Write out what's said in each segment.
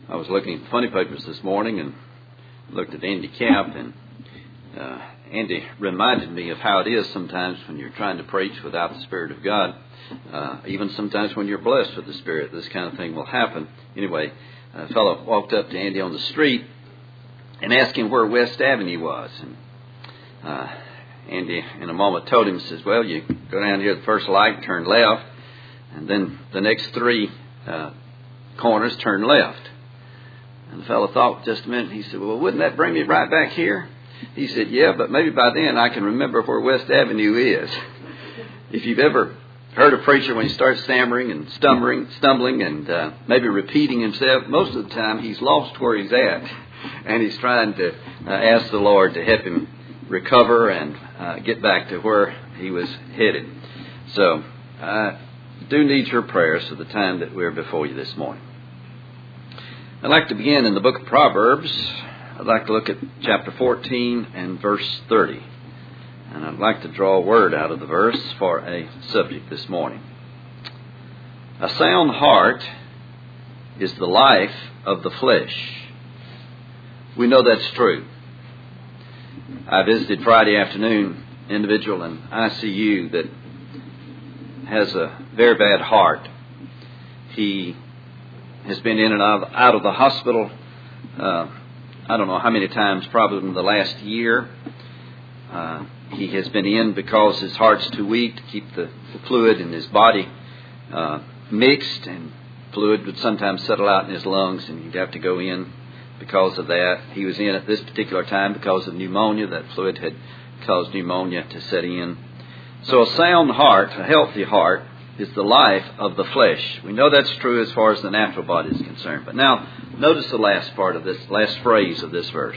I was looking at funny papers this morning and looked at Andy Capp, and Andy reminded me of how it is sometimes when you're trying to preach without the Spirit of God. Even sometimes when you're blessed with the Spirit, this kind of thing will happen. Anyway, a fellow walked up to Andy on the street and asked him where West Avenue was. And Andy, in a moment, told him, says, well, you go down here at the first light, turn left, and then the next three corners turn left. And the fellow thought just a minute. He said, well, wouldn't that bring me right back here? He said, yeah, but maybe by then I can remember where West Avenue is. If you've ever heard a preacher when he starts stammering and stumbling and maybe repeating himself, most of the time he's lost where he's at. And he's trying to ask the Lord to help him recover and get back to where he was headed. So I do need your prayers for the time that we're before you this morning. I'd like to begin in the book of Proverbs. I'd like to look at chapter 14 and verse 30. And I'd like to draw a word out of the verse for a subject this morning. A sound heart is the life of the flesh. We know that's true. I visited Friday afternoon an individual in ICU that has a very bad heart. He has been in and out of the hospital, I don't know how many times, probably in the last year. He has been in because his heart's too weak to keep the fluid in his body mixed, and fluid would sometimes settle out in his lungs, and he'd have to go in because of that. He was in at this particular time because of pneumonia. That fluid had caused pneumonia to set in. So a sound heart, a healthy heart, is the life of the flesh. We know that's true as far as the natural body is concerned. But now, notice the last part of this, last phrase of this verse.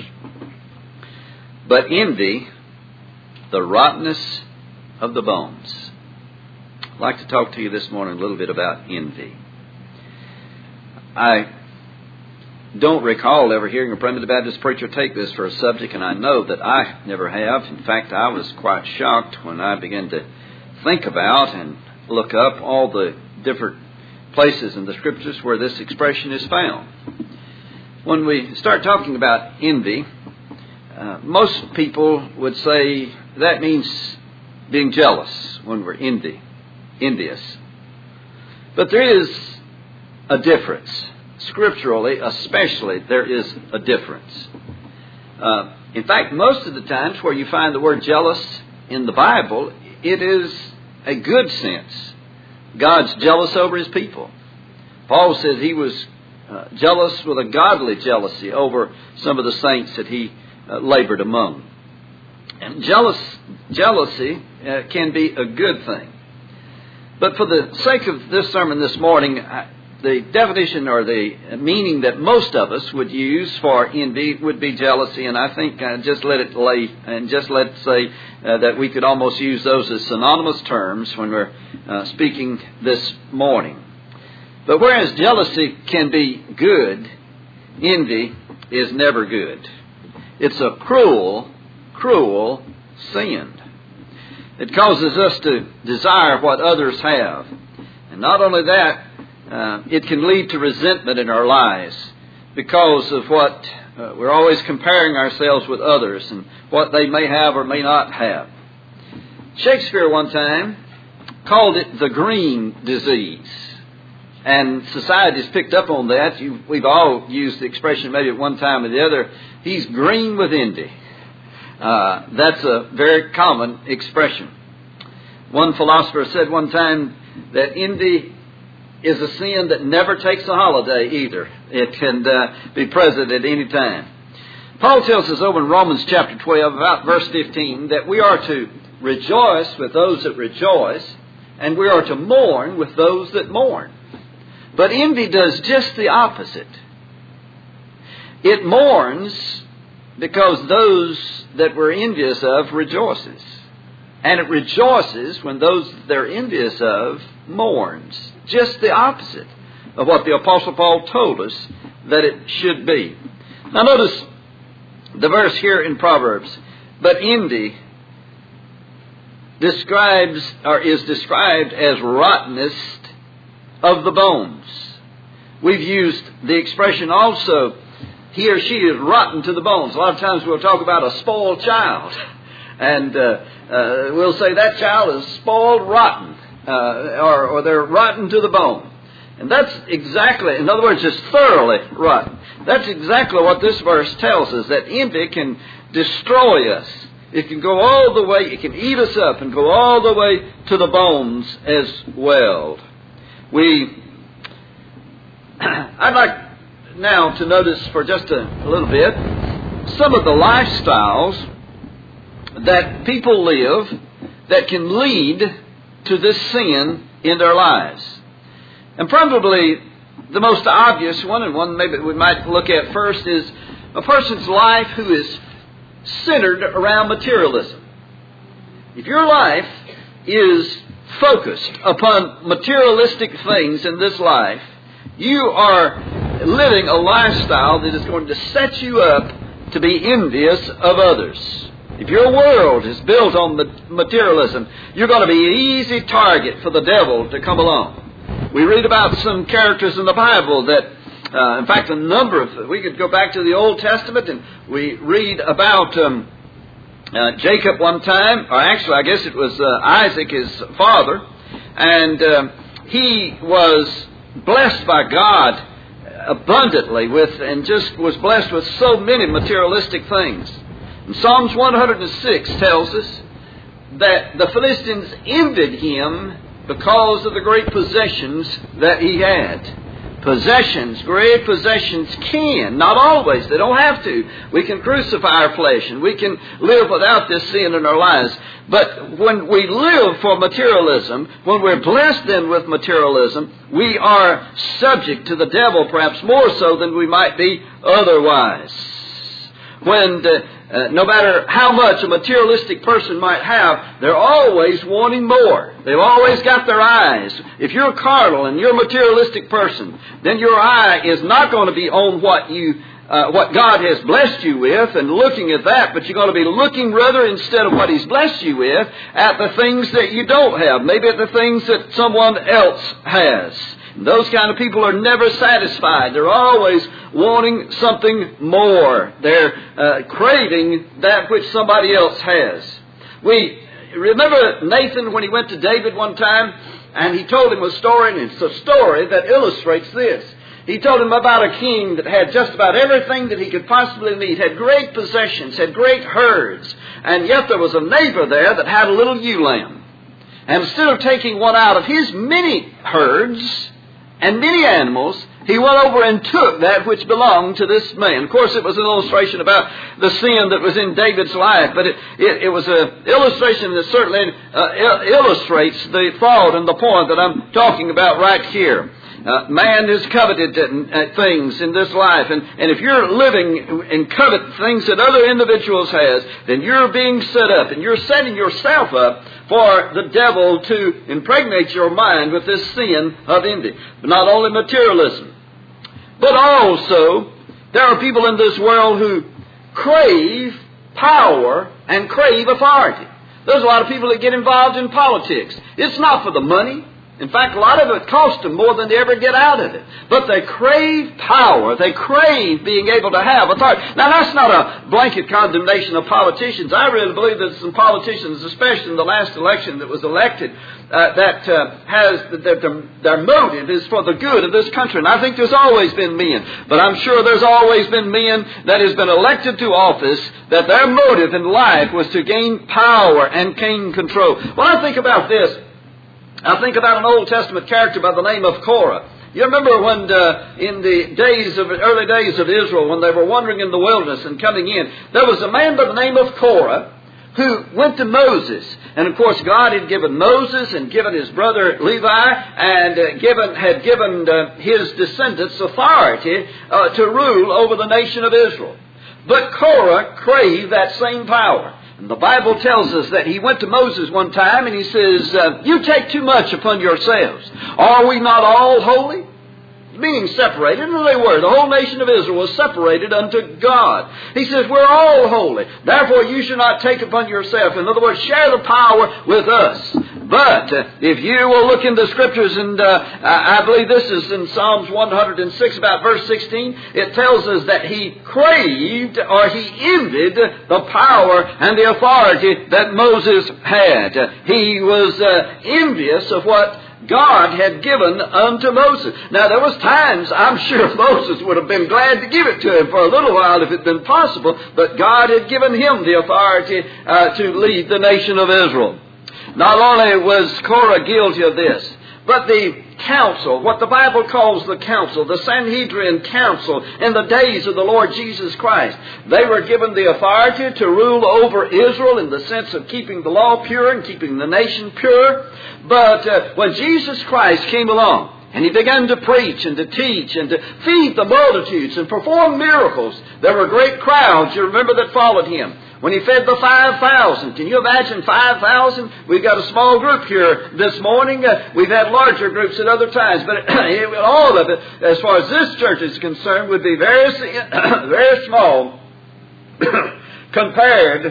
But envy, the rottenness of the bones. I'd like to talk to you this morning a little bit about envy. I don't recall ever hearing a Primitive Baptist preacher take this for a subject, and I know that I never have. In fact, I was quite shocked when I began to think about and look up all the different places in the Scriptures where this expression is found. When we start talking about envy, most people would say that means being jealous when we're envious. But there is a difference. Scripturally, especially, there is a difference. In fact, most of the times where you find the word jealous in the Bible, it is a good sense. God's jealous over His people. Paul says he was jealous with a godly jealousy over some of the saints that he labored among. And jealousy can be a good thing. But for the sake of this sermon this morning, the definition or the meaning that most of us would use for envy would be jealousy, and I think just let it lay and just let's say that we could almost use those as synonymous terms when we're speaking this morning. But whereas jealousy can be good, envy is never good. It's a cruel sin. It causes us to desire what others have. And not only that, it can lead to resentment in our lives because of what we're always comparing ourselves with others and what they may have or may not have. Shakespeare one time called it the green disease. And society's picked up on that. We've all used the expression maybe at one time or the other, he's green with envy. That's a very common expression. One philosopher said one time that envy is a sin that never takes a holiday either. It can be present at any time. Paul tells us over in Romans chapter 12, about verse 15, that we are to rejoice with those that rejoice, and we are to mourn with those that mourn. But envy does just the opposite. It mourns because those that we're envious of rejoices. And it rejoices when those they're envious of mourns. Just the opposite of what the Apostle Paul told us that it should be. Now notice the verse here in Proverbs. But envy is described as rottenness of the bones. We've used the expression also, he or she is rotten to the bones. A lot of times we'll talk about a spoiled child. And we'll say that child is spoiled rotten, or they're rotten to the bone. And that's exactly, in other words, just thoroughly rotten. That's exactly what this verse tells us, that envy can destroy us. It can go all the way, it can eat us up and go all the way to the bones as well. I'd like now to notice for just a little bit some of the lifestyles that people live that can lead to this sin in their lives. And probably the most obvious one, and one maybe we might look at first, is a person's life who is centered around materialism. If your life is focused upon materialistic things in this life, you are living a lifestyle that is going to set you up to be envious of others. If your world is built on materialism, you're going to be an easy target for the devil to come along. We read about some characters in the Bible that, in fact, we could go back to the Old Testament and we read about Jacob one time, or actually I guess it was Isaac, his father, and he was blessed by God abundantly and just was blessed with so many materialistic things. And Psalms 106 tells us that the Philistines envied him because of the great possessions that he had. Possessions, great possessions can, not always, they don't have to. We can crucify our flesh and we can live without this sin in our lives. But when we live for materialism, when we're blessed then with materialism, we are subject to the devil perhaps more so than we might be otherwise. When no matter how much a materialistic person might have, they're always wanting more. They've always got their eyes. If you're carnal and you're a materialistic person, then your eye is not going to be on what God has blessed you with and looking at that, but you're going to be looking rather, instead of what He's blessed you with, at the things that you don't have, maybe at the things that someone else has. Those kind of people are never satisfied. They're always wanting something more. They're craving that which somebody else has. We remember Nathan when he went to David one time and he told him a story, and it's a story that illustrates this. He told him about a king that had just about everything that he could possibly need, had great possessions, had great herds, and yet there was a neighbor there that had a little ewe lamb. And instead of taking one out of his many herds and many animals, he went over and took that which belonged to this man. Of course, it was an illustration about the sin that was in David's life, but it was an illustration that certainly illustrates the thought and the point that I'm talking about right here. Man has coveted things in this life, and if you're living and covet things that other individuals has, then you're being set up, and you're setting yourself up for the devil to impregnate your mind with this sin of envy. But not only materialism, but also there are people in this world who crave power and crave authority. There's a lot of people that get involved in politics. It's not for the money. In fact, a lot of it costs them more than they ever get out of it. But they crave power. They crave being able to have authority. Now, that's not a blanket condemnation of politicians. I really believe that some politicians, especially in the last election that was elected, their motive is for the good of this country. And I think there's always been men. But I'm sure there's always been men that has been elected to office that their motive in life was to gain power and gain control. When I think about this, I think about an Old Testament character by the name of Korah. You remember when in the early days of Israel, when they were wandering in the wilderness and coming in, there was a man by the name of Korah who went to Moses. And of course, God had given Moses and given his brother Levi and had given his descendants authority to rule over the nation of Israel. But Korah craved that same power. And the Bible tells us that he went to Moses one time and he says, you take too much upon yourselves. Are we not all holy? Meaning separated, and they were. The whole nation of Israel was separated unto God. He says, we're all holy. Therefore, you should not take upon yourself. In other words, share the power with us. But if you will look in the Scriptures, and I believe this is in Psalms 106, about verse 16, it tells us that he craved, or he envied, the power and the authority that Moses had. He was envious of what God had given unto Moses. Now, there was times, I'm sure Moses would have been glad to give it to him for a little while if it had been possible, but God had given him the authority to lead the nation of Israel. Not only was Korah guilty of this, but the council, what the Bible calls the council, the Sanhedrin council in the days of the Lord Jesus Christ, they were given the authority to rule over Israel in the sense of keeping the law pure and keeping the nation pure. But when Jesus Christ came along, and he began to preach and to teach and to feed the multitudes and perform miracles, there were great crowds, you remember, that followed him. When he fed the 5,000, can you imagine 5,000? We've got a small group here this morning. We've had larger groups at other times, but all of it, as far as this church is concerned, would be very, very small compared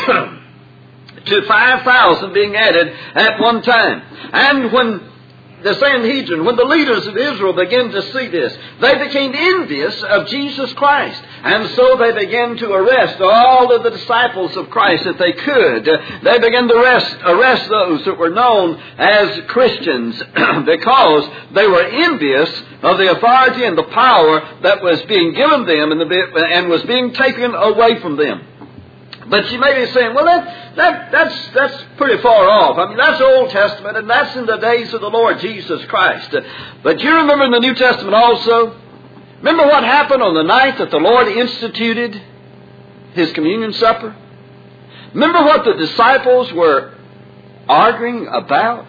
to 5,000 being added at one time. And when the Sanhedrin, when the leaders of Israel began to see this, they became envious of Jesus Christ. And so they began to arrest all of the disciples of Christ that they could. They began to arrest those that were known as Christians because they were envious of the authority and the power that was being given them and was being taken away from them. But you may be saying, well, that's pretty far off. I mean, that's Old Testament, and that's in the days of the Lord Jesus Christ. But you remember in the New Testament also, remember what happened on the night that the Lord instituted His communion supper? Remember what the disciples were arguing about?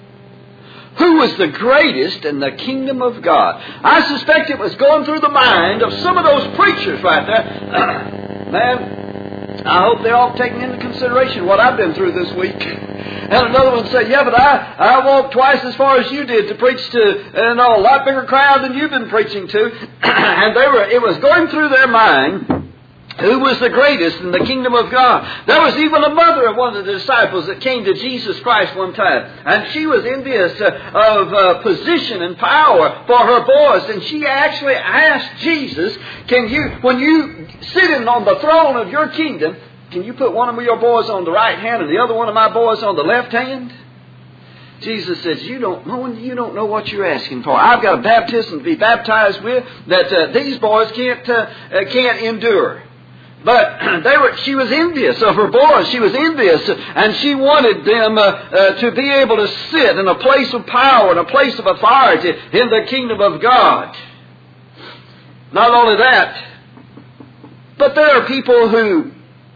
Who was the greatest in the kingdom of God? I suspect it was going through the mind of some of those preachers right there. Man, I hope they're all taking into consideration what I've been through this week. And another one said, yeah, but I walked twice as far as you did to preach to a lot bigger crowd than you've been preaching to. And it was going through their mind, who was the greatest in the kingdom of God. There was even a mother of one of the disciples that came to Jesus Christ one time. And she was envious of position and power for her boys. And she actually asked Jesus, when you sitting on the throne of your kingdom, can you put one of your boys on the right hand and the other one of my boys on the left hand? Jesus says, you don't know what you're asking for. I've got a baptism to be baptized with that these boys can't endure. But she was envious of her boys. She was envious, and she wanted them to be able to sit in a place of power and a place of authority in the kingdom of God. Not only that, but there are people who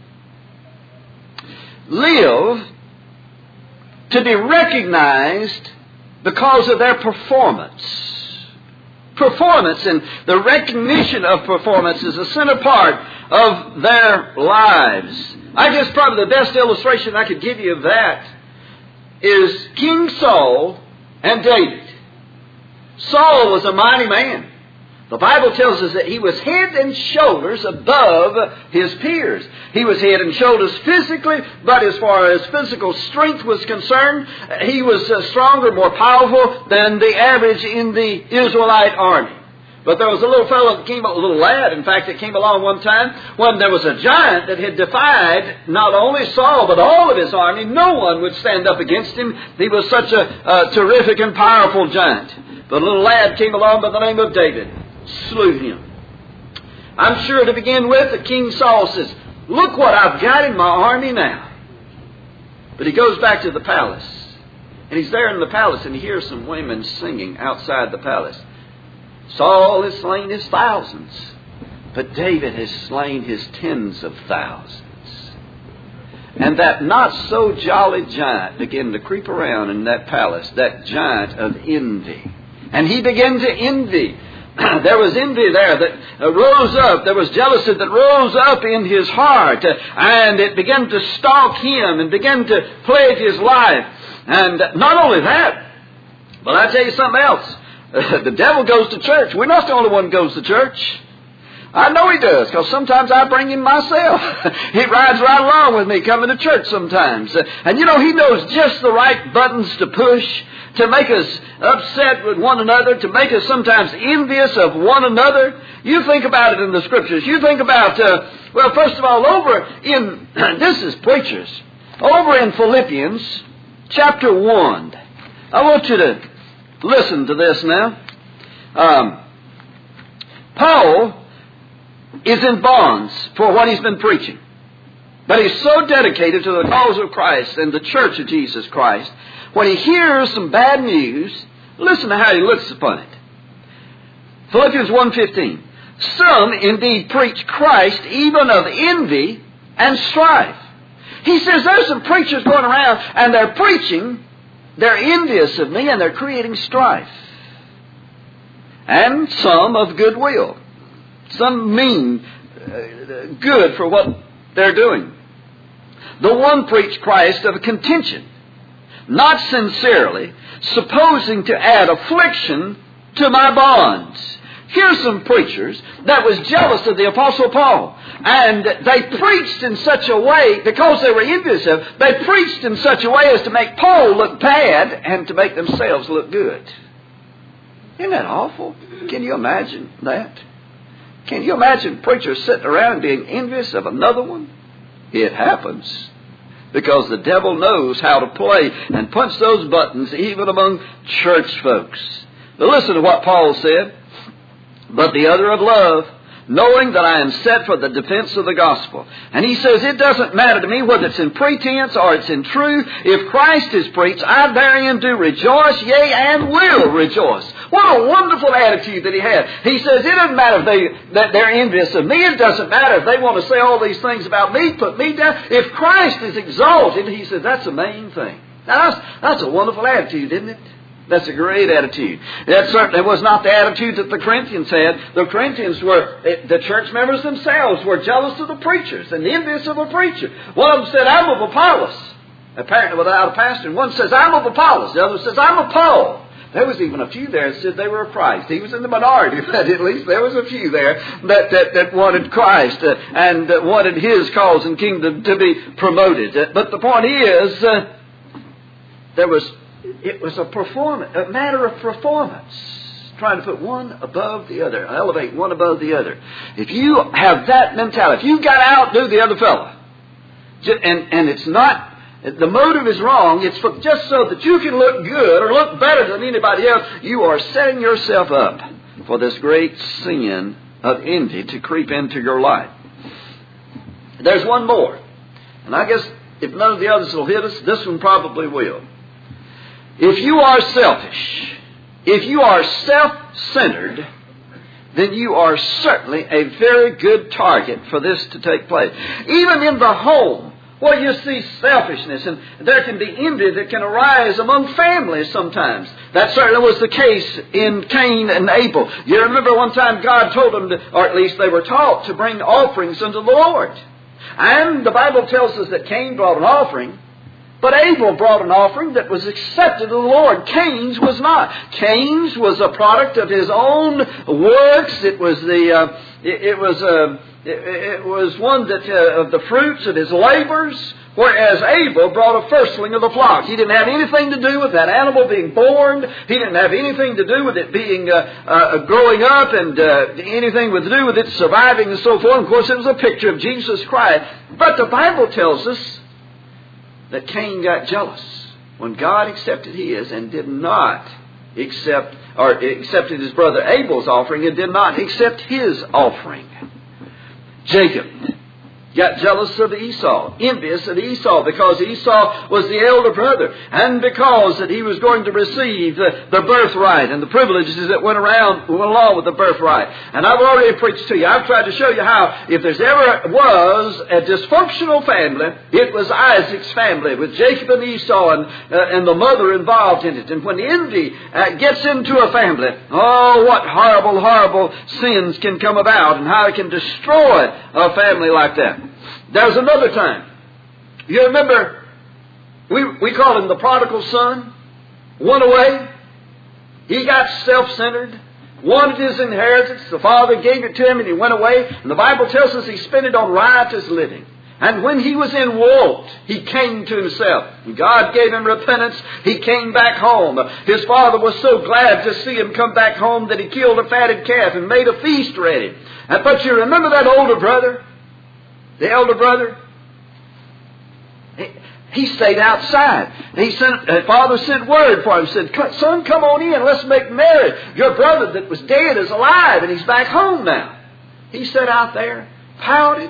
live to be recognized because of their performance. Performance and the recognition of performance is a center part of their lives. I guess probably the best illustration I could give you of that is King Saul and David. Saul was a mighty man. The Bible tells us that he was head and shoulders above his peers. He was head and shoulders physically, but as far as physical strength was concerned, he was stronger, more powerful than the average in the Israelite army. But there was a little fellow that came, a little lad, in fact, that came along one time when there was a giant that had defied not only Saul, but all of his army. No one would stand up against him. He was such a terrific and powerful giant. The little lad came along by the name of David. Slew him. I'm sure to begin with that King Saul says, look what I've got in my army now. But he goes back to the palace. And he's there in the palace and he hears some women singing outside the palace. Saul has slain his thousands, but David has slain his tens of thousands. And that not so jolly giant began to creep around in that palace, that giant of envy. And he began to envy. There was envy there that rose up. There was jealousy that rose up in his heart. And it began to stalk him and began to plague his life. And not only that, but I tell you something else. The devil goes to church. We're not the only one who goes to church. I know he does, because sometimes I bring him myself. He rides right along with me coming to church sometimes. And you know, he knows just the right buttons to push to make us upset with one another, to make us sometimes envious of one another. You think about it in the Scriptures. You think about, well, first of all, over in, this is preachers, over in Philippians chapter 1. I want you to listen to this now. Paul is in bonds for what he's been preaching. But he's so dedicated to the cause of Christ and the church of Jesus Christ, when he hears some bad news, listen to how he looks upon it. Philippians 1:15. Some indeed preach Christ even of envy and strife. He says there's some preachers going around and they're preaching, they're envious of me and they're creating strife. And some of goodwill. Some mean good for what they're doing. The one preached Christ of contention, not sincerely, supposing to add affliction to my bonds. Here's some preachers that was jealous of the Apostle Paul. And they preached in such a way, because they were envious of, they preached in such a way as to make Paul look bad and to make themselves look good. Isn't that awful? Can you imagine that? Can you imagine preachers sitting around being envious of another one? It happens. Because the devil knows how to play and punch those buttons even among church folks. But listen to what Paul said. But the other of love, knowing that I am set for the defense of the gospel. And he says, it doesn't matter to me whether it's in pretense or it's in truth. If Christ is preached, I therein do rejoice, yea, and will rejoice. What a wonderful attitude that he had. He says, it doesn't matter if that they're envious of me. It doesn't matter if they want to say all these things about me, put me down. If Christ is exalted, he says, that's the main thing. Now, that's a wonderful attitude, isn't it? That's a great attitude. That certainly was not the attitude that the Corinthians had. The Corinthians were, the church members themselves were jealous of the preachers and envious of a preacher. One of them said, I'm of Apollos, apparently without a pastor. And one says, I'm of Apollos. The other says, I'm of Paul. There was even a few there that said they were of Christ. He was in the minority, but at least there was a few there that wanted Christ and wanted his cause and kingdom to be promoted. But the point is, it was a matter of performance, trying to put one above the other, elevate one above the other. If you have that mentality, if you've got to outdo the other fellow, and it's not, the motive is wrong, it's just so that you can look good or look better than anybody else, you are setting yourself up for this great sin of envy to creep into your life. There's one more, and I guess if none of the others will hit us, this one probably will. If you are selfish, if you are self-centered, then you are certainly a very good target for this to take place. Even in the home, where you see selfishness, and there can be envy that can arise among families sometimes. That certainly was the case in Cain and Abel. You remember one time God told them, or at least they were taught, to bring offerings unto the Lord. And the Bible tells us that Cain brought an offering, but Abel brought an offering that was accepted of the Lord. Cain's was not. Cain's was a product of his own works. It was one that of the fruits of his labors. Whereas Abel brought a firstling of the flock. He didn't have anything to do with that animal being born. He didn't have anything to do with it being growing up and anything to do with it surviving and so forth. Of course, it was a picture of Jesus Christ. But the Bible tells us that Cain got jealous when God accepted his and did not accepted his brother Abel's offering and did not accept his offering. Jacob got jealous of Esau, envious of Esau, because Esau was the elder brother, and because that he was going to receive the birthright and the privileges that went along with the birthright. And I've already preached to you. I've tried to show you how, if there's ever was a dysfunctional family, it was Isaac's family with Jacob and Esau and the mother involved in it. And when envy gets into a family, oh, what horrible, horrible sins can come about, and how it can destroy a family like that. There's another time. You remember, we call him the prodigal son. Went away. He got self-centered. wanted his inheritance. The father gave it to him and he went away. And the Bible tells us he spent it on riotous living. And when he was in want, he came to himself. And God gave him repentance. He came back home. His father was so glad to see him come back home that he killed a fatted calf and made a feast ready. But you remember that older brother? The elder brother? He stayed outside. Father sent word for him. Said, son, come on in. Let's make merry. Your brother that was dead is alive and he's back home now. He sat out there, pouted.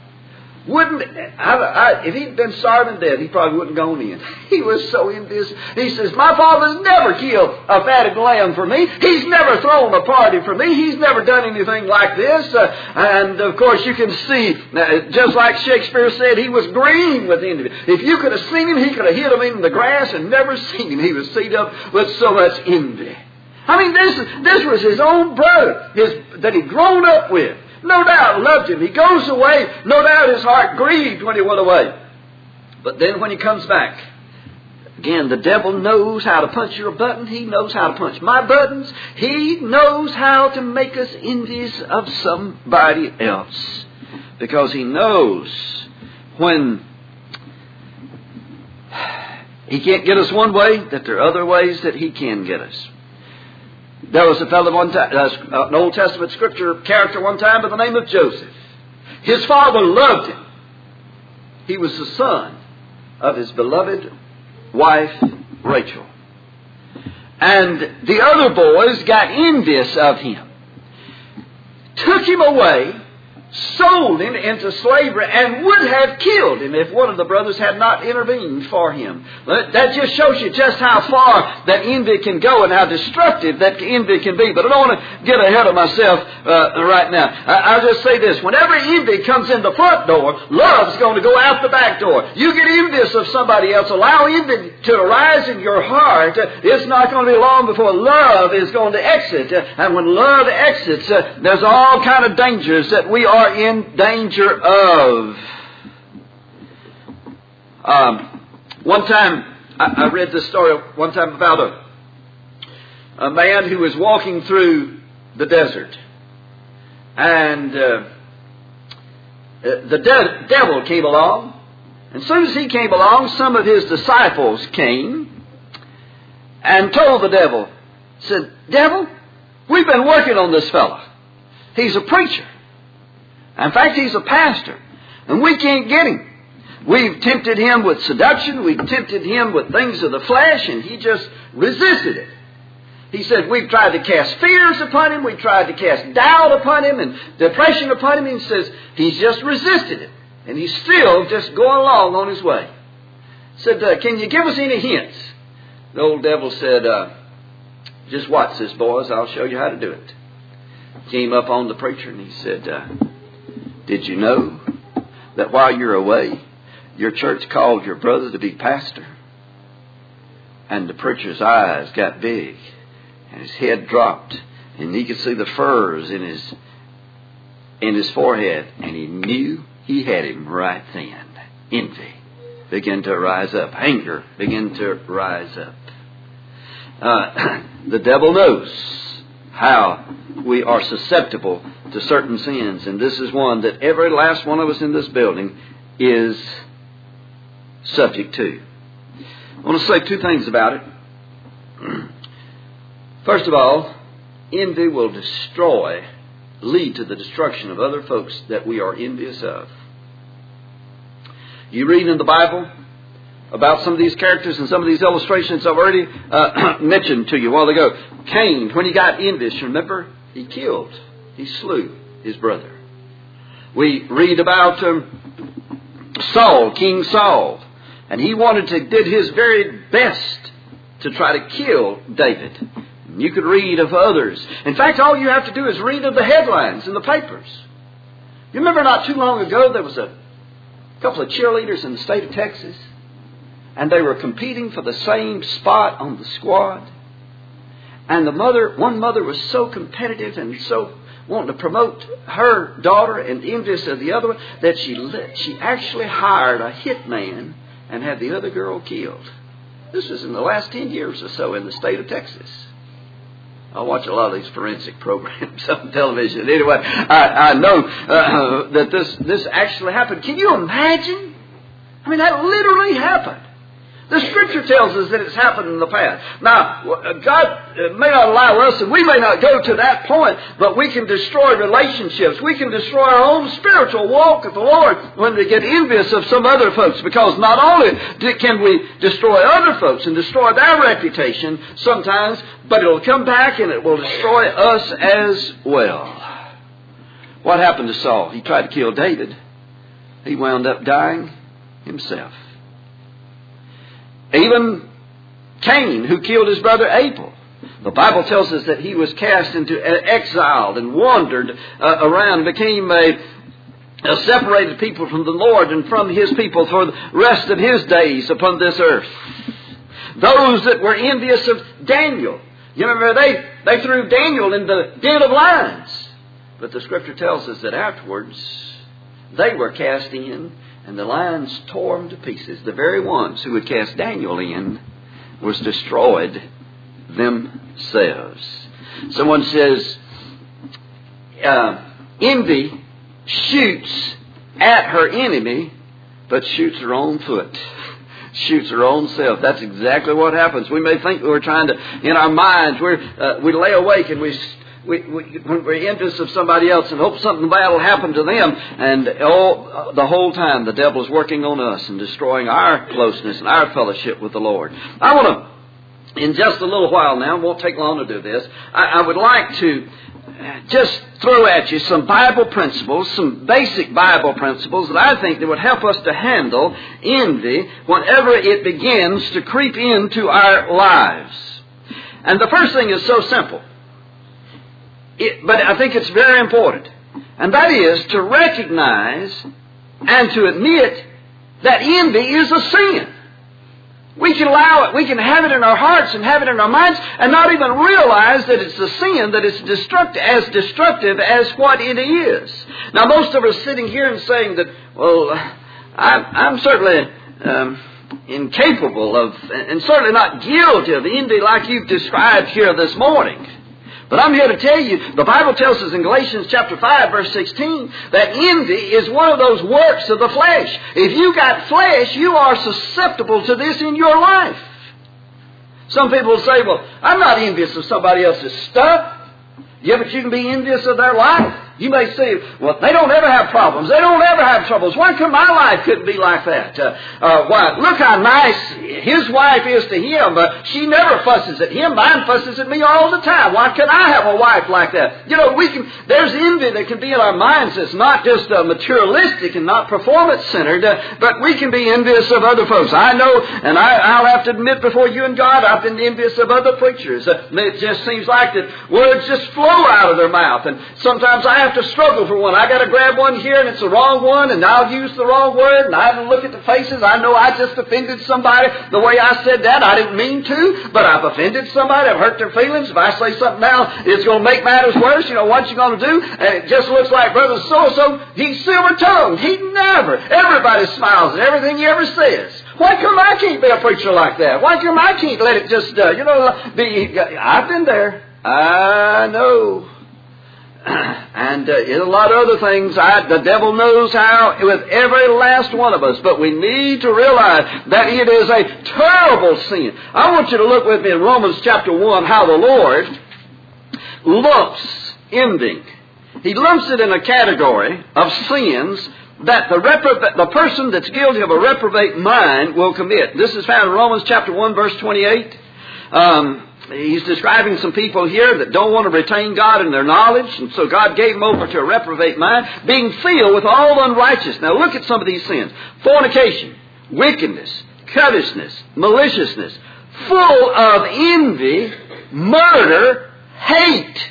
If he'd been starving dead, he probably wouldn't have gone in. He was so envious. He says, my father's never killed a fatted lamb for me. He's never thrown a party for me. He's never done anything like this. And of course you can see, just like Shakespeare said, he was green with envy. If you could have seen him, he could have hit him in the grass and never seen him. He was seen up with so much envy. I mean, this was his own brother that he'd grown up with. No doubt loved him. He goes away. No doubt his heart grieved when he went away. But then when he comes back, again, the devil knows how to punch your button. He knows how to punch my buttons. He knows how to make us envious of somebody else. Because he knows when he can't get us one way, that there are other ways that he can get us. There was a fellow one time, an Old Testament scripture character one time by the name of Joseph. His father loved him. He was the son of his beloved wife, Rachel. And the other boys got envious of him, took him away, sold him into slavery, and would have killed him if one of the brothers had not intervened for him. That just shows you just how far that envy can go and how destructive that envy can be. But I don't want to get ahead of myself right now. I'll just say this. Whenever envy comes in the front door, love's going to go out the back door. You get envious of somebody else, allow envy to arise in your heart. It's not going to be long before love is going to exit. And when love exits, there's all kind of dangers that we are in danger of. One time, I read this story one time about a man who was walking through the desert. And the devil came along. And as soon as he came along, some of his disciples came and told the devil, said, devil, we've been working on this fellow. He's a preacher. In fact, he's a pastor, and we can't get him. We've tempted him with seduction. We've tempted him with things of the flesh, and he just resisted it. He said, we've tried to cast fears upon him. We've tried to cast doubt upon him and depression upon him. And he says, he's just resisted it. And he's still just going along on his way. Said, can you give us any hints? The old devil said, just watch this, boys. I'll show you how to do it. Came up on the preacher, and he said, did you know that while you're away, your church called your brother to be pastor? And the preacher's eyes got big, and his head dropped, and he could see the furrows in his forehead, and he knew he had him right then. Envy began to rise up. Anger began to rise up. The devil knows how we are susceptible to certain sins. And this is one that every last one of us in this building is subject to. I want to say two things about it. First of all, envy will lead to the destruction of other folks that we are envious of. You read in the Bible about some of these characters and some of these illustrations I've already mentioned to you a while ago. Cain, when he got envious, remember, he slew his brother. We read about Saul, King Saul, and he did his very best to try to kill David. You could read of others. In fact, all you have to do is read of the headlines in the papers. You remember not too long ago there was a couple of cheerleaders in the state of Texas, and they were competing for the same spot on the squad. And one mother was so competitive and so wanting to promote her daughter and envious of the other one that she actually hired a hitman and had the other girl killed. This was in the last 10 years or so in the state of Texas. I watch a lot of these forensic programs on television. Anyway, I know that this actually happened. Can you imagine? I mean, that literally happened. The Scripture tells us that it's happened in the past. Now, God may not allow us, and we may not go to that point, but we can destroy relationships. We can destroy our own spiritual walk with the Lord when we get envious of some other folks, because not only can we destroy other folks and destroy their reputation sometimes, but it will come back and it will destroy us as well. What happened to Saul? He tried to kill David. He wound up dying himself. Even Cain, who killed his brother Abel. The Bible tells us that he was cast into exile and wandered around, became a separated people from the Lord and from His people for the rest of his days upon this earth. Those that were envious of Daniel, you remember they threw Daniel in the den of lions. But the Scripture tells us that afterwards they were cast in, and the lions tore them to pieces. The very ones who had cast Daniel in was destroyed themselves. Someone says, envy shoots at her enemy, but shoots her own foot. Shoots her own self. That's exactly what happens. We may think we're trying to, in our minds, we lay awake and we're envious of somebody else and hope something bad will happen to them. And the whole time the devil is working on us and destroying our closeness and our fellowship with the Lord. I want to, in just a little while now, it won't take long to do this, I would like to just throw at you some Bible principles, some basic Bible principles that I think that would help us to handle envy whenever it begins to creep into our lives. And the first thing is so simple. But I think it's very important. And that is to recognize and to admit that envy is a sin. We can allow it, we can have it in our hearts and have it in our minds and not even realize that it's a sin, that it's as destructive as what it is. Now, most of us sitting here and saying that, well, I'm certainly incapable of, and certainly not guilty of envy like you've described here this morning. But I'm here to tell you, the Bible tells us in Galatians chapter 5, verse 16, that envy is one of those works of the flesh. If you got flesh, you are susceptible to this in your life. Some people will say, well, I'm not envious of somebody else's stuff. Yeah, but you can be envious of their life. You may say, well, they don't ever have problems. They don't ever have troubles. Why come my life couldn't be like that? Why, look how nice his wife is to him. She never fusses at him. Mine fusses at me all the time. Why can't I have a wife like that? You know, there's envy that can be in our minds that's not just materialistic and not performance-centered, but we can be envious of other folks. I know, and I'll have to admit before you and God, I've been envious of other preachers. It just seems like that words just flow out of their mouth, and sometimes I have to struggle for one. I got to grab one here and it's the wrong one, and I'll use the wrong word, and I have to look at the faces. I know I just offended somebody the way I said that. I didn't mean to, but I've offended somebody. I've hurt their feelings. If I say something now, it's going to make matters worse. You know, what you going to do? And it just looks like Brother So-and-so, he's silver-tongued. He never. Everybody smiles at everything he ever says. Why come I can't be a preacher like that? Why come I can't let it just, be... I've been there. I know. And a lot of other things. The devil knows how with every last one of us. But we need to realize that it is a terrible sin. I want you to look with me in Romans chapter 1 how the Lord lumps envy. He lumps it in a category of sins that the person that's guilty of a reprobate mind will commit. This is found in Romans chapter 1 verse 28. He's describing some people here that don't want to retain God in their knowledge, and so God gave them over to a reprobate mind, being filled with all unrighteousness. Now look at some of these sins. Fornication, wickedness, covetousness, maliciousness, full of envy, murder, hate.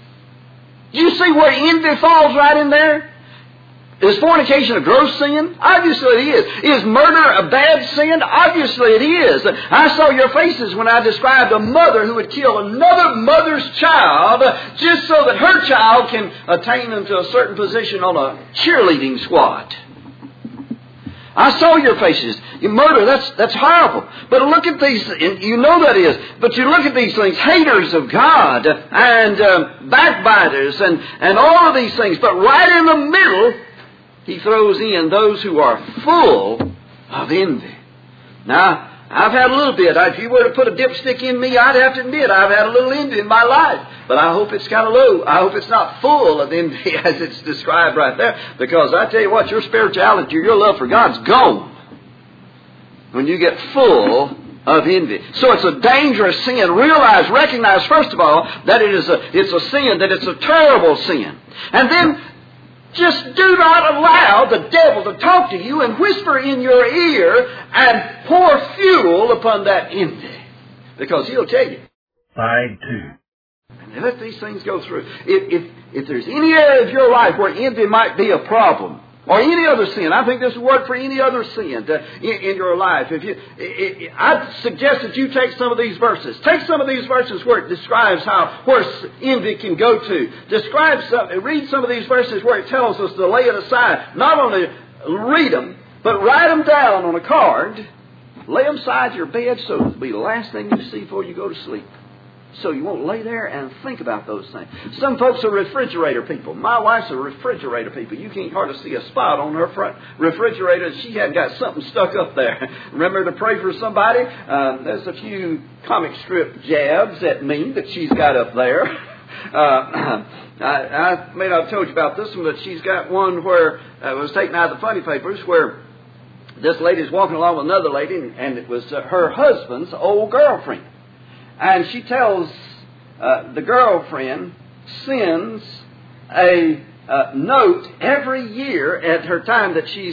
Do you see where envy falls right in there? Is fornication a gross sin? Obviously it is. Is murder a bad sin? Obviously it is. I saw your faces when I described a mother who would kill another mother's child just so that her child can attain into a certain position on a cheerleading squad. I saw your faces. You murder, that's horrible. But look at these, and you know that is. But you look at these things, haters of God and backbiters and all of these things. But right in the middle, he throws in those who are full of envy. Now, I've had a little bit. If you were to put a dipstick in me, I'd have to admit I've had a little envy in my life. But I hope it's kind of low. I hope it's not full of envy as it's described right there. Because I tell you what, your spirituality, your love for God's gone when you get full of envy. So it's a dangerous sin. Recognize first of all that it's a sin, that it's a terrible sin. And then just do not allow the devil to talk to you and whisper in your ear and pour fuel upon that envy. Because he'll tell you. Side 2. And let these things go through. If there's any area of your life where envy might be a problem, or any other sin, I think this would work for any other sin in your life. I'd suggest that you take some of these verses. Take some of these verses where it describes where envy can go to. Read some of these verses where it tells us to lay it aside. Not only read them, but write them down on a card. Lay them beside your bed so it'll be the last thing you see before you go to sleep. So you won't lay there and think about those things. Some folks are refrigerator people. My wife's a refrigerator people. You can't hardly see a spot on her front refrigerator. She hadn't got something stuck up there. Remember to pray for somebody? There's a few comic strip jabs at me that she's got up there. I may not have told you about this one, but she's got one where it was taken out of the funny papers where this lady's walking along with another lady, and it was her husband's old girlfriend. And she tells the girlfriend sends a note every year at her time that she's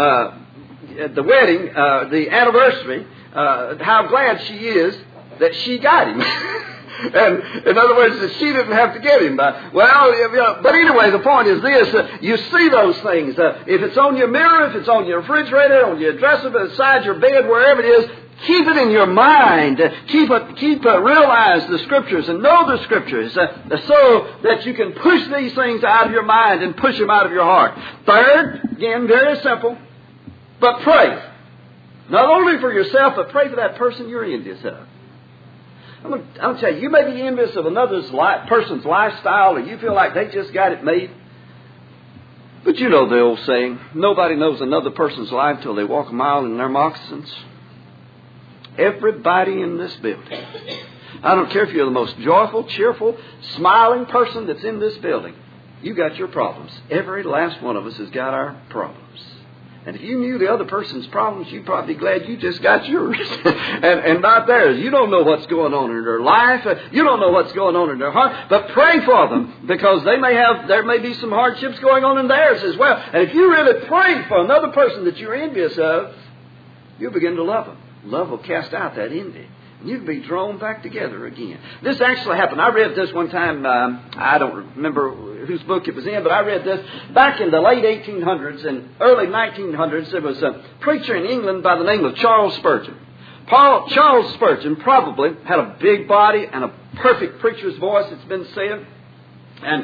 at the wedding, the anniversary, how glad she is that she got him. And in other words, that she didn't have to get him. But anyway, the point is this. You see those things. If it's on your mirror, if it's on your refrigerator, on your dresser, beside your bed, wherever it is, keep it in your mind. Realize the Scriptures and know the Scriptures so that you can push these things out of your mind and push them out of your heart. Third, again, very simple, but pray. Not only for yourself, but pray for that person you're envious of. I'm going to tell you, you may be envious of another person's lifestyle, or you feel like they just got it made. But you know the old saying, nobody knows another person's life till they walk a mile in their moccasins. Everybody in this building. I don't care if you're the most joyful, cheerful, smiling person that's in this building. You got your problems. Every last one of us has got our problems. And if you knew the other person's problems, you'd probably be glad you just got yours and not theirs. You don't know what's going on in their life. You don't know what's going on in their heart. But pray for them, because there may be some hardships going on in theirs as well. And if you really pray for another person that you're envious of, you'll begin to love them. Love will cast out that envy. And you'll be drawn back together again. This actually happened. I read this one time. I don't remember whose book it was in, but I read this. Back in the late 1800s and early 1900s, there was a preacher in England by the name of Charles Spurgeon. Charles Spurgeon probably had a big body and a perfect preacher's voice, it's been said. And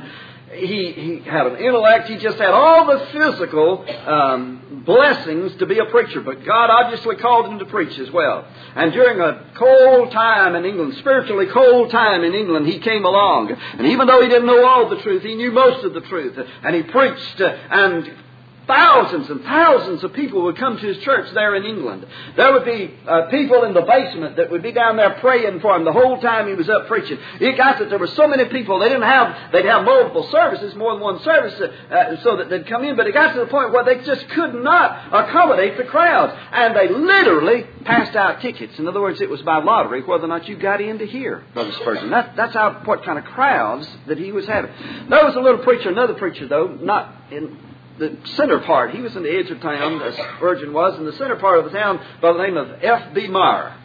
he had an intellect. He just had all the physical blessings to be a preacher. But God obviously called him to preach as well. And during a cold time in England, spiritually cold time in England, he came along. And even though he didn't know all the truth, he knew most of the truth. And he preached, and thousands and thousands of people would come to his church there in England. There would be people in the basement that would be down there praying for him the whole time he was up preaching. It got that there were so many people, they'd have multiple services, more than one service, so that they'd come in. But it got to the point where they just could not accommodate the crowds. And they literally passed out tickets. In other words, it was by lottery whether or not you got in to hear Brother Spurgeon. That's what kind of crowds that he was having. There was a little preacher, another preacher though, not in the center part. He was in the edge of town, as Spurgeon was, in the center part of the town by the name of F.B. Meyer.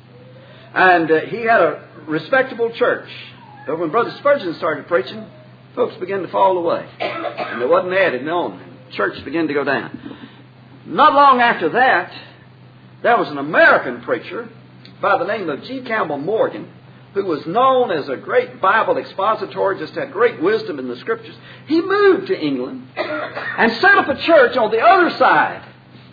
And he had a respectable church. But when Brother Spurgeon started preaching, folks began to fall away. And there wasn't added on. Church began to go down. Not long after that, there was an American preacher by the name of G. Campbell Morgan, who was known as a great Bible expositor, just had great wisdom in the Scriptures. He moved to England and set up a church on the other side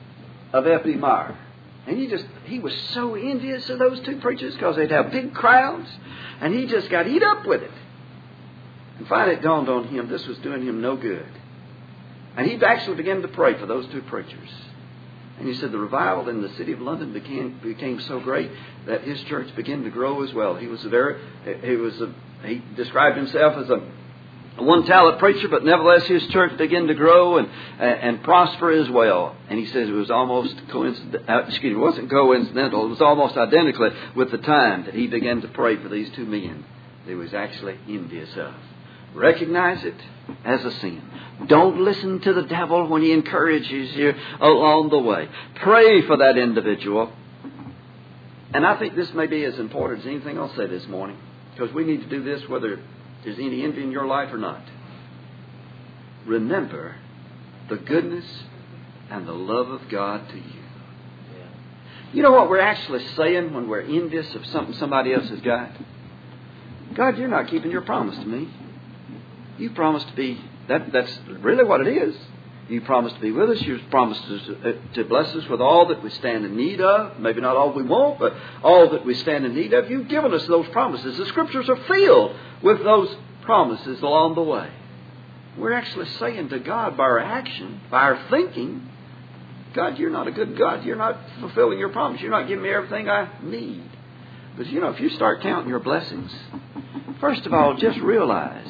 of F.D. Meyer. And he was so envious of those two preachers because they'd have big crowds. And he just got eat up with it. And finally it dawned on him this was doing him no good. And he actually began to pray for those two preachers. And he said the revival in the city of London became so great that his church began to grow as well. He described himself as a one-talent preacher, but nevertheless his church began to grow and prosper as well. And he says it was almost it wasn't coincidental. It was almost identical with the time that he began to pray for these two men that he was actually envious of. Recognize it as a sin. Don't listen to the devil when he encourages you along the way. Pray for that individual. And I think this may be as important as anything I'll say this morning, because we need to do this whether there's any envy in your life or not. Remember the goodness and the love of God to you. You know what we're actually saying when we're envious of something somebody else has got? God, you're not keeping your promise to me. You promised to be, that's really what it is. You promised to be with us. You promised to bless us with all that we stand in need of. Maybe not all we want, but all that we stand in need of. You've given us those promises. The Scriptures are filled with those promises along the way. We're actually saying to God by our action, by our thinking, God, you're not a good God. You're not fulfilling your promise. You're not giving me everything I need. But if you start counting your blessings, first of all, just realize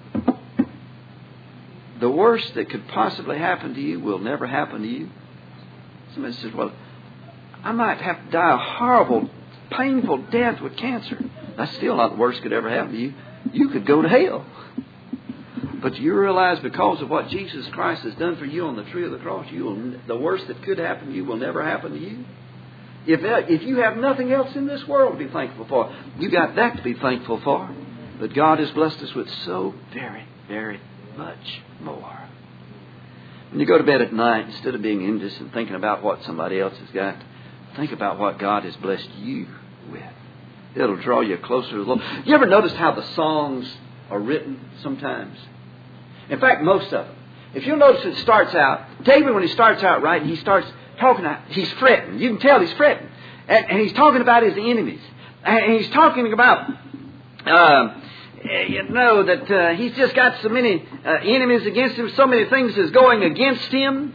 the worst that could possibly happen to you will never happen to you. Somebody says, well, I might have to die a horrible, painful death with cancer. That's still not the worst that could ever happen to you. You could go to hell. But you realize because of what Jesus Christ has done for you on the tree of the cross, the worst that could happen to you will never happen to you. If you have nothing else in this world to be thankful for, you got that to be thankful for. But God has blessed us with so very, very much more. When you go to bed at night, instead of being envious and thinking about what somebody else has got, think about what God has blessed you with. It'll draw you closer to the Lord. You ever noticed how the songs are written sometimes? In fact, most of them. If you'll notice, it starts out, David, when he starts out writing, he starts talking, he's fretting. You can tell he's fretting. And he's talking about his enemies. And he's talking about that he's just got so many enemies against him, so many things is going against him.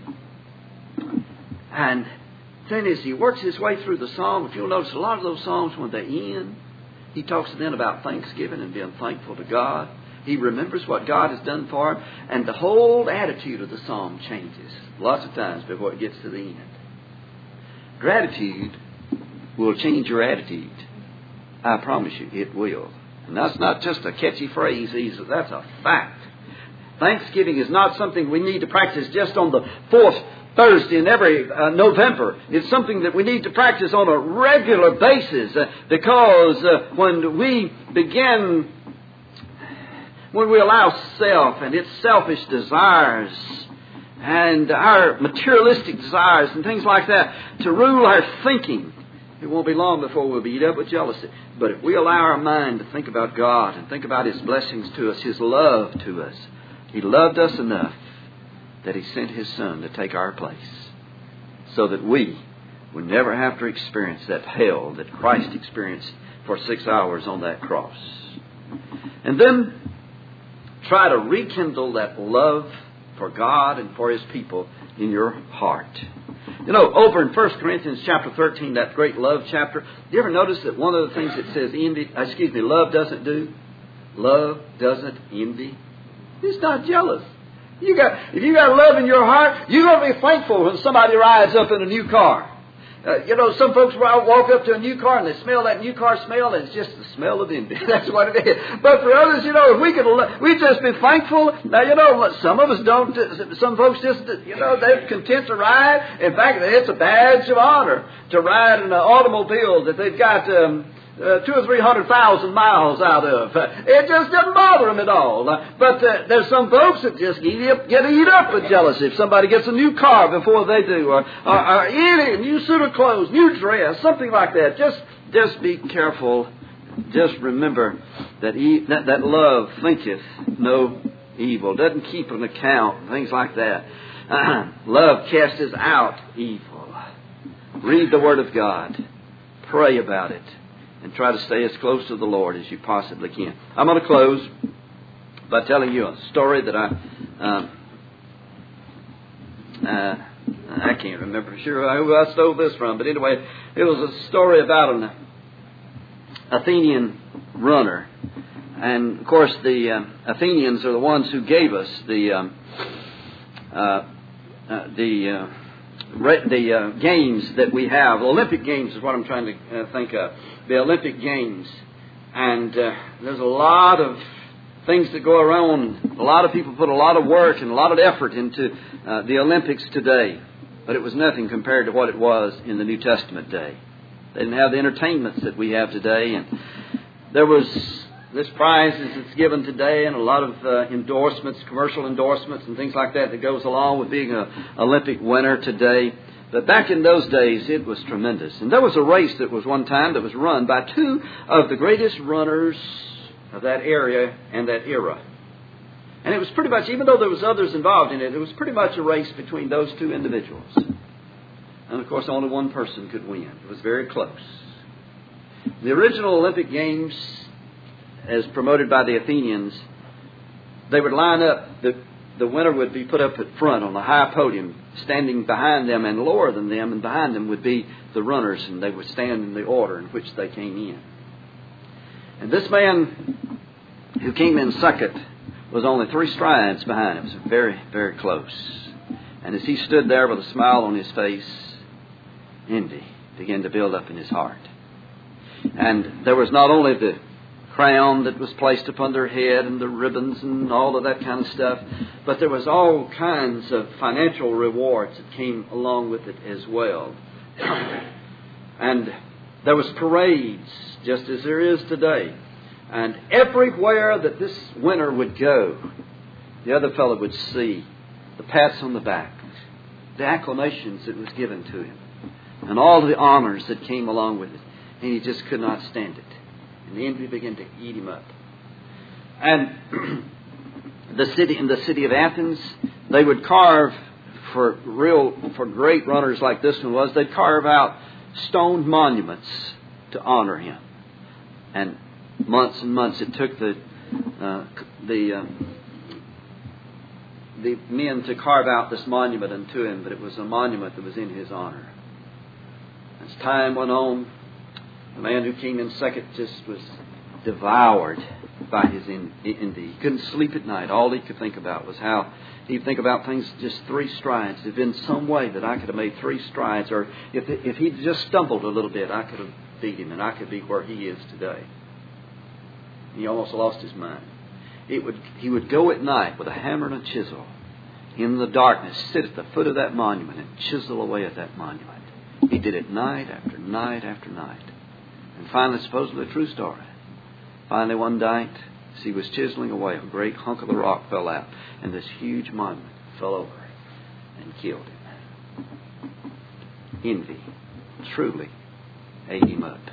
And then as he works his way through the psalm, if you'll notice a lot of those psalms, when they end, he talks then about thanksgiving and being thankful to God. He remembers what God has done for him, and the whole attitude of the psalm changes lots of times before it gets to the end. Gratitude will change your attitude. I promise you, it will. And that's not just a catchy phrase, that's a fact. Thanksgiving is not something we need to practice just on the fourth Thursday in every November. It's something that we need to practice on a regular basis because when we allow self and its selfish desires and our materialistic desires and things like that to rule our thinking, it won't be long before we'll be eaten up with jealousy. But if we allow our mind to think about God and think about His blessings to us, His love to us, He loved us enough that He sent His Son to take our place so that we would never have to experience that hell that Christ experienced for 6 hours on that cross. And then try to rekindle that love for God and for His people in your heart. Over in 1 Corinthians chapter 13, that great love chapter, do you ever notice that one of the things it says love doesn't do? Love doesn't envy. It's not jealous. If you got love in your heart, you're going to be thankful when somebody rides up in a new car. Some folks walk up to a new car and they smell that new car smell, and it's just the smell of envy. That's what it is. But for others, if we just be thankful. Now, some of us don't. Some folks just, they're content to ride. In fact, it's a badge of honor to ride in an automobile that they've got 200,000 or 300,000 miles out of. It just doesn't bother them at all. But there's some folks that just get eat up with jealousy if somebody gets a new car before they do, or any new suit of clothes, new dress, something like that. Just be careful. Just remember that that love thinketh no evil, doesn't keep an account, things like that. Love casts out evil. Read the Word of God. Pray about it. And try to stay as close to the Lord as you possibly can. I'm going to close by telling you a story that I can't remember for sure who I stole this from. But anyway, it was a story about an Athenian runner. And, of course, the Athenians are the ones who gave us the games that we have. The Olympic Games is what I'm trying to think of. The Olympic Games. And there's a lot of things that go around. A lot of people put a lot of work and a lot of effort into the Olympics today. But it was nothing compared to what it was in the New Testament day. They didn't have the entertainments that we have today. And there was this prizes that's given today and a lot of endorsements, commercial endorsements and things like that goes along with being an Olympic winner today. But back in those days, it was tremendous. And there was a race that was one time that was run by two of the greatest runners of that area and that era. And it was pretty much, even though there was others involved in it, it was pretty much a race between those two individuals. And of course, only one person could win. It was very close. The original Olympic Games, as promoted by the Athenians, they would line up, the winner would be put up at front on a high podium, standing behind them and lower than them, and behind them would be the runners, and they would stand in the order in which they came in. And this man who came in second was only 3 strides behind him. It was very, very close. And as he stood there with a smile on his face, envy began to build up in his heart. And there was not only the crown that was placed upon their head and the ribbons and all of that kind of stuff, but there was all kinds of financial rewards that came along with it as well. And there was parades, just as there is today. And everywhere that this winner would go, the other fellow would see the pats on the back, the acclamations that was given to him, and all the honors that came along with it. And he just could not stand it. And the envy began to eat him up. And in the city of Athens, they would carve for great runners like this one was, they'd carve out stone monuments to honor him. And months and months it took the men to carve out this monument unto him, but it was a monument that was in his honor. As time went on, the man who came in second just was devoured by his envy. He couldn't sleep at night. All he could think about was how he'd think about things, just 3 strides. If in some way that I could have made 3 strides, or if he'd just stumbled a little bit, I could have beat him and I could be where he is today. He almost lost his mind. He would go at night with a hammer and a chisel in the darkness, sit at the foot of that monument and chisel away at that monument. He did it night after night after night. And finally, supposedly a true story, finally one night, as he was chiseling away, a great hunk of the rock fell out, and this huge monument fell over and killed him. Envy truly ate him up.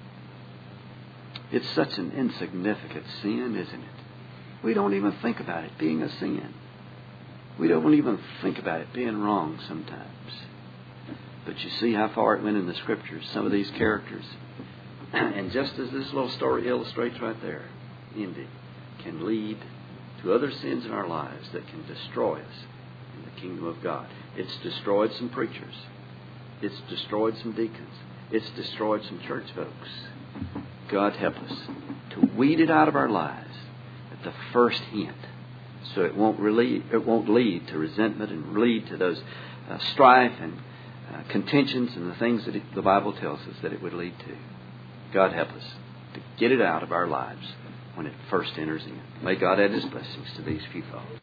It's such an insignificant sin, isn't it? We don't even think about it being a sin. We don't even think about it being wrong sometimes. But you see how far it went in the Scriptures, some of these characters. And just as this little story illustrates right there, envy can lead to other sins in our lives that can destroy us in the kingdom of God. It's destroyed some preachers. It's destroyed some deacons. It's destroyed some church folks. God help us to weed it out of our lives at the first hint, so it won't lead to resentment and lead to those strife and contentions and the things that the Bible tells us that it would lead to. God help us to get it out of our lives when it first enters in. May God add His blessings to these few thoughts.